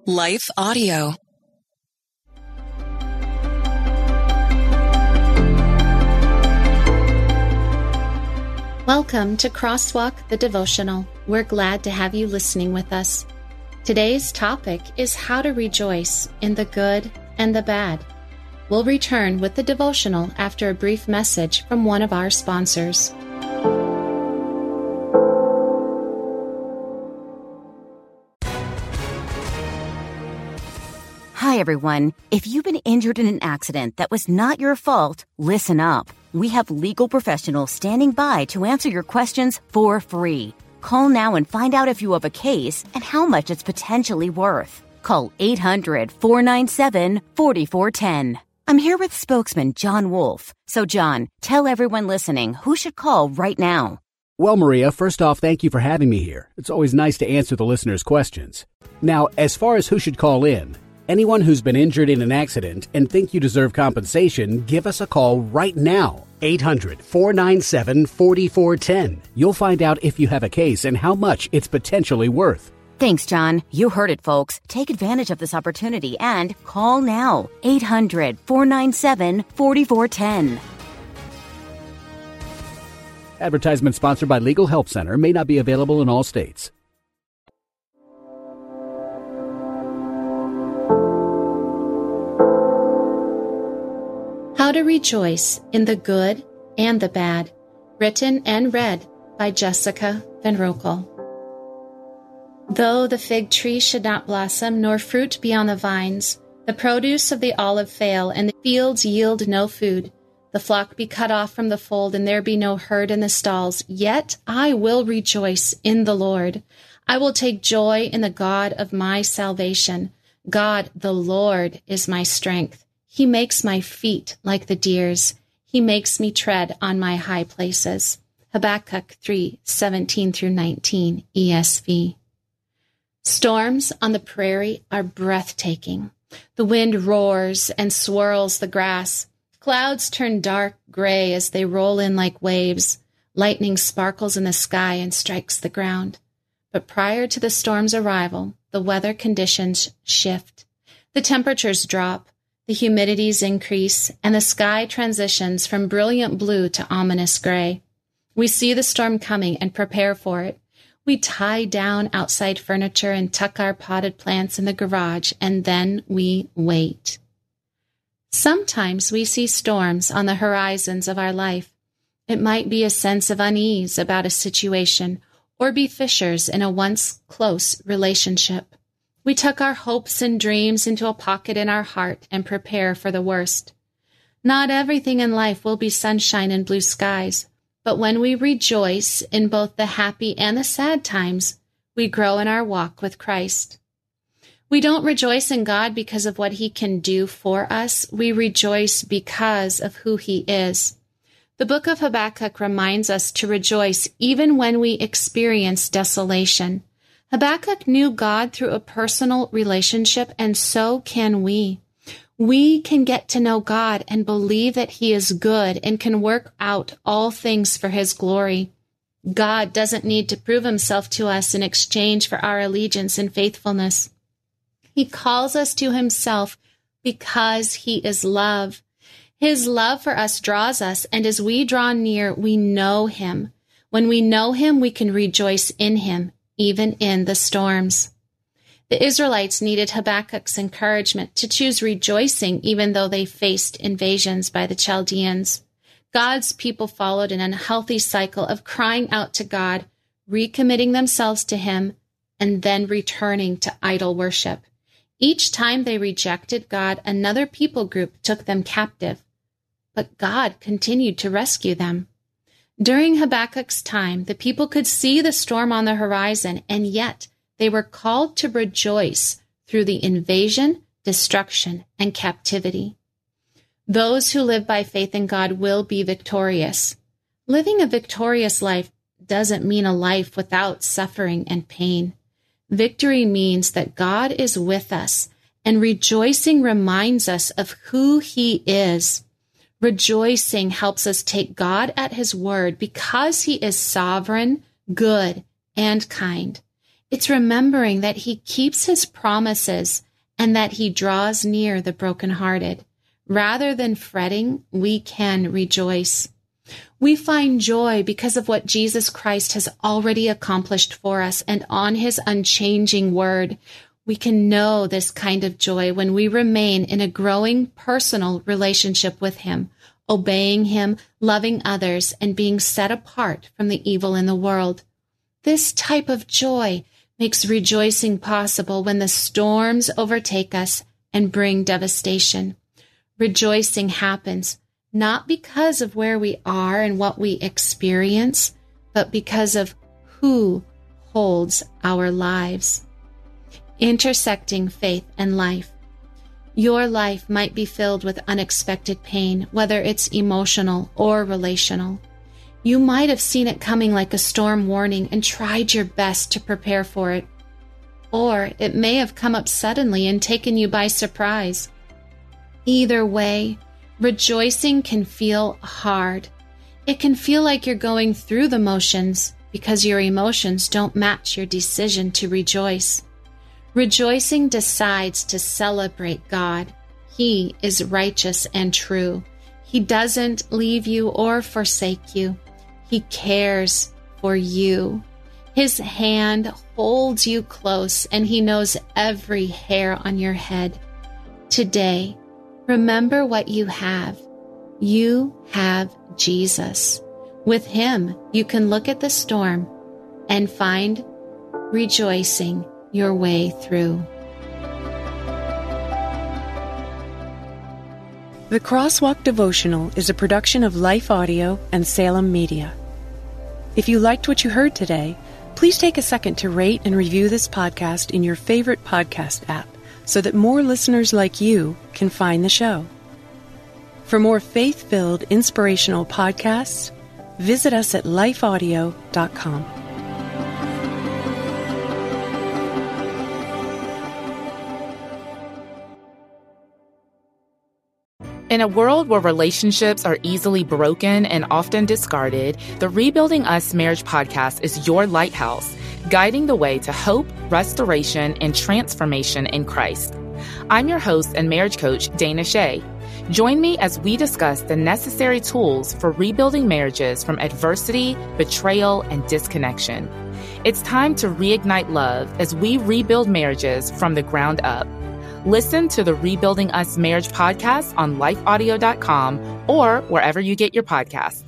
Life Audio. Welcome to Crosswalk the Devotional. We're glad to have you listening with us. Today's topic is how to rejoice in the good and the bad. We'll return with the devotional after a brief message from one of our sponsors. Hi, everyone. If you've been injured in an accident that was not your fault, listen up. We have legal professionals standing by to answer your questions for free. Call now and find out if you have a case and how much it's potentially worth. Call 800-497-4410. I'm here with spokesman John Wolf. So, John, tell everyone listening who should call right now. Well, Maria, first off, thank you for having me here. It's always nice to answer the listeners' questions. Now, as far as who should call in, anyone who's been injured in an accident and think you deserve compensation, give us a call right now. 800-497-4410. You'll find out if you have a case and how much it's potentially worth. Thanks, John. You heard it, folks. Take advantage of this opportunity and call now. 800-497-4410. Advertisement sponsored by Legal Help Center. May not be available in all states. How to Rejoice in the Good and the Bad, written and read by Jessica Van Rokel. Though the fig tree should not blossom, nor fruit be on the vines, the produce of the olive fail, and the fields yield no food, the flock be cut off from the fold, and there be no herd in the stalls, yet I will rejoice in the Lord. I will take joy in the God of my salvation. God, the Lord, is my strength. He makes my feet like the deer's. He makes me tread on my high places. Habakkuk 3:17-19, ESV. Storms on the prairie are breathtaking. The wind roars and swirls the grass. Clouds turn dark gray as they roll in like waves. Lightning sparkles in the sky and strikes the ground. But prior to the storm's arrival, the weather conditions shift. The temperatures drop. The humidities increase, and the sky transitions from brilliant blue to ominous gray. We see the storm coming and prepare for it. We tie down outside furniture and tuck our potted plants in the garage, and then we wait. Sometimes we see storms on the horizons of our life. It might be a sense of unease about a situation, or be fissures in a once close relationship. We tuck our hopes and dreams into a pocket in our heart and prepare for the worst. Not everything in life will be sunshine and blue skies, but when we rejoice in both the happy and the sad times, we grow in our walk with Christ. We don't rejoice in God because of what He can do for us. We rejoice because of who He is. The book of Habakkuk reminds us to rejoice even when we experience desolation. Habakkuk knew God through a personal relationship, and so can we. We can get to know God and believe that He is good and can work out all things for His glory. God doesn't need to prove Himself to us in exchange for our allegiance and faithfulness. He calls us to Himself because He is love. His love for us draws us, and as we draw near, we know Him. When we know Him, we can rejoice in Him, even in the storms. The Israelites needed Habakkuk's encouragement to choose rejoicing even though they faced invasions by the Chaldeans. God's people followed an unhealthy cycle of crying out to God, recommitting themselves to Him, and then returning to idol worship. Each time they rejected God, another people group took them captive. But God continued to rescue them. During Habakkuk's time, the people could see the storm on the horizon, and yet they were called to rejoice through the invasion, destruction, and captivity. Those who live by faith in God will be victorious. Living a victorious life doesn't mean a life without suffering and pain. Victory means that God is with us, and rejoicing reminds us of who He is. Rejoicing helps us take God at His word because He is sovereign, good, and kind. It's remembering that he keeps his promises and that he draws near the brokenhearted. Rather than fretting, we can rejoice. We find joy because of what Jesus Christ has already accomplished for us, and on his unchanging word. We can know this kind of joy when we remain in a growing personal relationship with him, obeying him, loving others, and being set apart from the evil in the world. This type of joy makes rejoicing possible when the storms overtake us and bring devastation. Rejoicing happens not because of where we are and what we experience, but because of who holds our lives. Intersecting faith and life. Your life might be filled with unexpected pain, whether it's emotional or relational. You might have seen it coming like a storm warning and tried your best to prepare for it. Or it may have come up suddenly and taken you by surprise. Either way, rejoicing can feel hard. It can feel like you're going through the motions because your emotions don't match your decision to rejoice. Rejoicing decides to celebrate God. He is righteous and true. He doesn't leave you or forsake you. He cares for you. His hand holds you close, and he knows every hair on your head. Today, remember what you have. You have Jesus. With him, you can look at the storm and find rejoicing your way through. The Crosswalk Devotional is a production of Life Audio and Salem Media. If you liked what you heard today, please take a second to rate and review this podcast in your favorite podcast app so that more listeners like you can find the show. For more faith-filled, inspirational podcasts, visit us at lifeaudio.com. In a world where relationships are easily broken and often discarded, the Rebuilding Us Marriage podcast is your lighthouse, guiding the way to hope, restoration, and transformation in Christ. I'm your host and marriage coach, Dana Shea. Join me as we discuss the necessary tools for rebuilding marriages from adversity, betrayal, and disconnection. It's time to reignite love as we rebuild marriages from the ground up. Listen to the Rebuilding Us Marriage podcast on lifeaudio.com or wherever you get your podcasts.